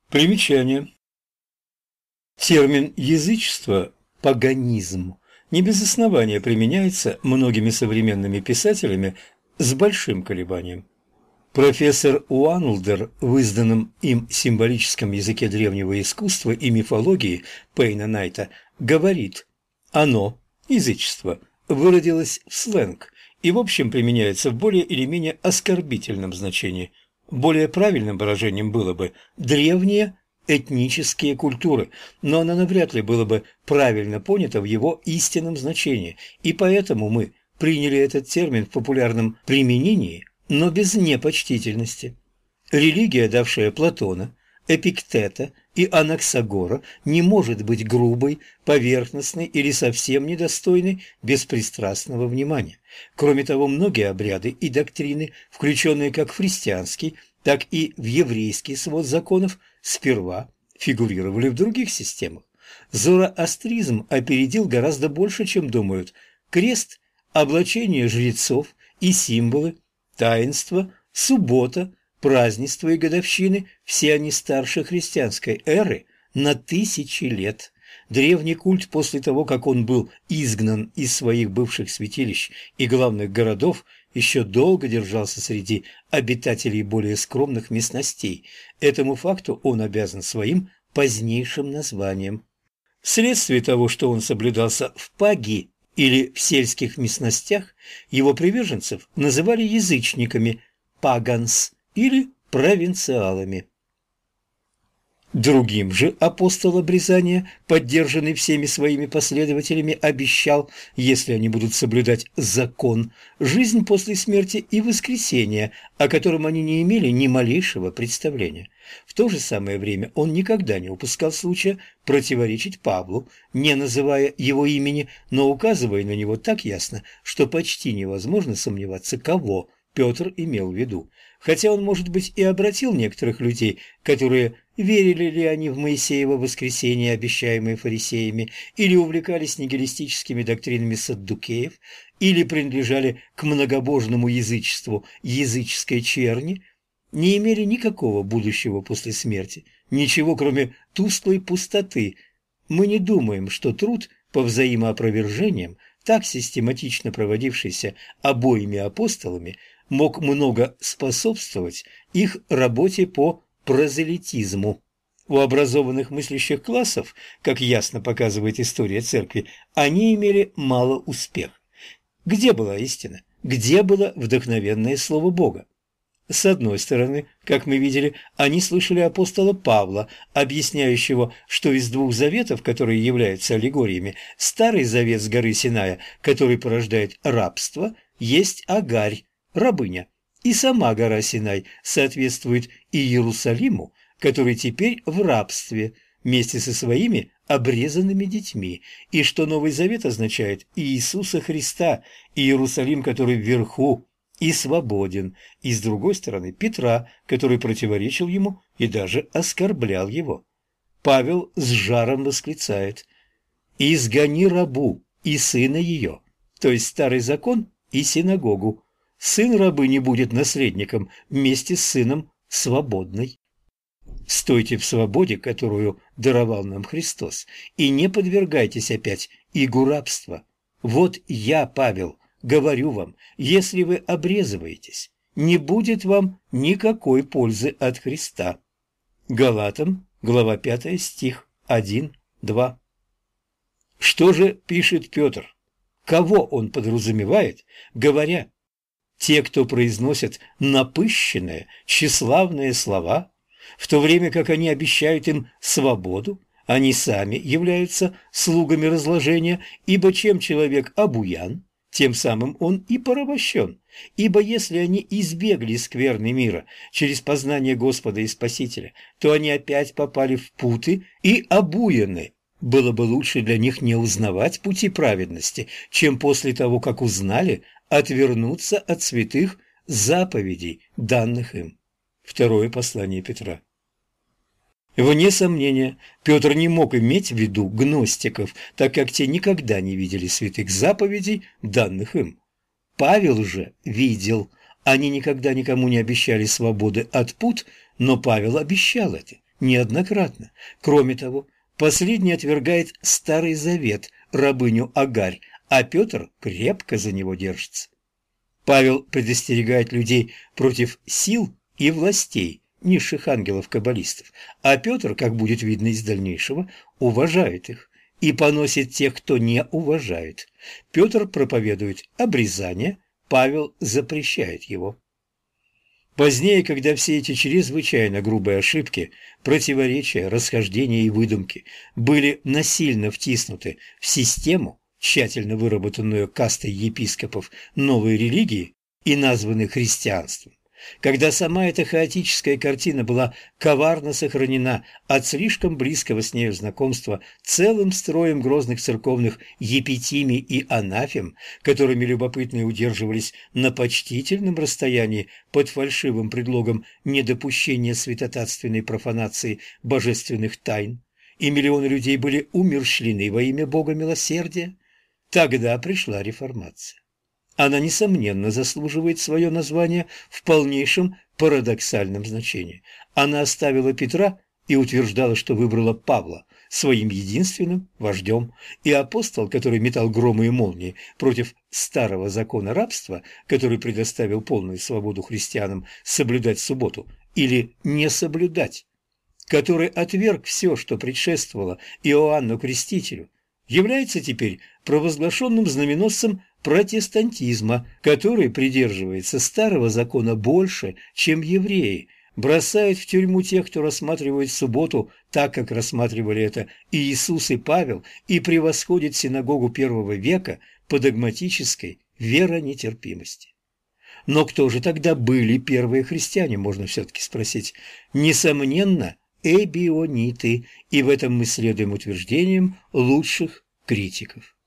Примечание. Термин «язычество» – паганизм не без основания применяется многими современными писателями с большим колебанием. Профессор Уанлдер в изданном им символическом языке древнего искусства и мифологии Пейна Найта говорит: оно, язычество, выродилось в сленг и в общем применяется в более или менее оскорбительном значении. Более правильным выражением было бы «древние этнические культуры», но оно навряд ли было бы правильно понято в его истинном значении, и поэтому мы приняли этот термин в популярном применении, но без непочтительности. Религия, давшая Платона, Эпиктета и Анаксагора, не может быть грубой, поверхностной или совсем недостойной беспристрастного внимания. Кроме того, многие обряды и доктрины, включенные как в христианский, так и в еврейский свод законов, сперва фигурировали в других системах. Зороастризм опередил гораздо больше, чем думают. Крест, облачение жрецов и символы, таинства, суббота, празднества и годовщины – все они старше христианской эры на тысячи лет. Древний культ после того, как он был изгнан из своих бывших святилищ и главных городов, еще долго держался среди обитателей более скромных местностей. Этому факту он обязан своим позднейшим названием. Вследствие того, что он соблюдался в Паги или в сельских местностях, его приверженцев называли язычниками «паганс» или провинциалами. Другим же апостол обрезания, поддержанный всеми своими последователями, обещал, если они будут соблюдать закон, жизнь после смерти и воскресение, о котором они не имели ни малейшего представления. В то же самое время он никогда не упускал случая противоречить Павлу, не называя его имени, но указывая на него так ясно, что почти невозможно сомневаться, кого Петр имел в виду. Хотя он, может быть, и обратил некоторых людей, которые верили ли они в Моисеево воскресение, обещаемое фарисеями, или увлекались нигилистическими доктринами саддукеев, или принадлежали к многобожному язычеству языческой черни, не имели никакого будущего после смерти, ничего кроме тусклой пустоты. Мы не думаем, что труд по взаимоопровержениям, так систематично проводившийся обоими апостолами, мог много способствовать их работе по прозелитизму. У образованных мыслящих классов, как ясно показывает история церкви, они имели мало успеха. Где была истина? Где было вдохновенное слово Бога? С одной стороны, как мы видели, они слышали апостола Павла, объясняющего, что из двух заветов, которые являются аллегориями, Старый Завет с горы Синая, который порождает рабство, есть Агарь, рабыня, и сама гора Синай соответствует и Иерусалиму, который теперь в рабстве, вместе со своими обрезанными детьми, и что Новый Завет означает Иисуса Христа, и Иерусалим, который вверху и свободен, и с другой стороны Петра, который противоречил ему и даже оскорблял его. Павел с жаром восклицает: «Изгони рабу и сына ее», то есть Старый Закон и синагогу. Сын рабы не будет наследником вместе с сыном свободной. Стойте в свободе, которую даровал нам Христос, и не подвергайтесь опять игу рабства. Вот я, Павел, говорю вам, если вы обрезываетесь, не будет вам никакой пользы от Христа. Галатам, глава 5, стих 1-2. Что же пишет Петр? Кого он подразумевает, говоря: те, кто произносят напыщенные, тщеславные слова, в то время как они обещают им свободу, они сами являются слугами разложения, ибо чем человек обуян, тем самым он и порабощен. Ибо если они избегли скверны мира через познание Господа и Спасителя, то они опять попали в путы и обуяны. Было бы лучше для них не узнавать пути праведности, чем после того, как узнали, отвернуться от святых заповедей, данных им. Второе послание Петра. Вне сомнения, Петр не мог иметь в виду гностиков, так как те никогда не видели святых заповедей, данных им. Павел же видел. Они никогда никому не обещали свободы от пут, но Павел обещал это. неоднократно. Кроме того, последний отвергает Старый Завет, рабыню Агарь, а Петр крепко за него держится. Павел предостерегает людей против сил и властей, низших ангелов-каббалистов, а Петр, как будет видно из дальнейшего, уважает их и поносит тех, кто не уважает. Петр проповедует обрезание, Павел запрещает его. Позднее, когда все эти чрезвычайно грубые ошибки, противоречия, расхождения и выдумки были насильно втиснуты в систему, тщательно выработанную кастой епископов новой религии и названной христианством, когда сама эта хаотическая картина была коварно сохранена от слишком близкого с нею знакомства целым строем грозных церковных епитимий и анафем, которыми любопытные удерживались на почтительном расстоянии под фальшивым предлогом недопущения святотатственной профанации божественных тайн, и миллионы людей были умерщвлены во имя Бога милосердия, тогда пришла реформация. Она, несомненно, заслуживает свое название в полнейшем парадоксальном значении. Она оставила Петра и утверждала, что выбрала Павла своим единственным вождем, и апостол, который метал громы и молнии против старого закона рабства, который предоставил полную свободу христианам соблюдать субботу или не соблюдать, который отверг все, что предшествовало Иоанну Крестителю, является теперь провозглашенным знаменосцем протестантизма, который придерживается старого закона больше, чем евреи, бросает в тюрьму тех, кто рассматривает субботу так, как рассматривали это и Иисус, и Павел, и превосходит синагогу первого века по догматической веронетерпимости. Но кто же тогда были первые христиане, можно все-таки спросить. Несомненно, эбиониты, и в этом мы следуем утверждениям лучших критиков.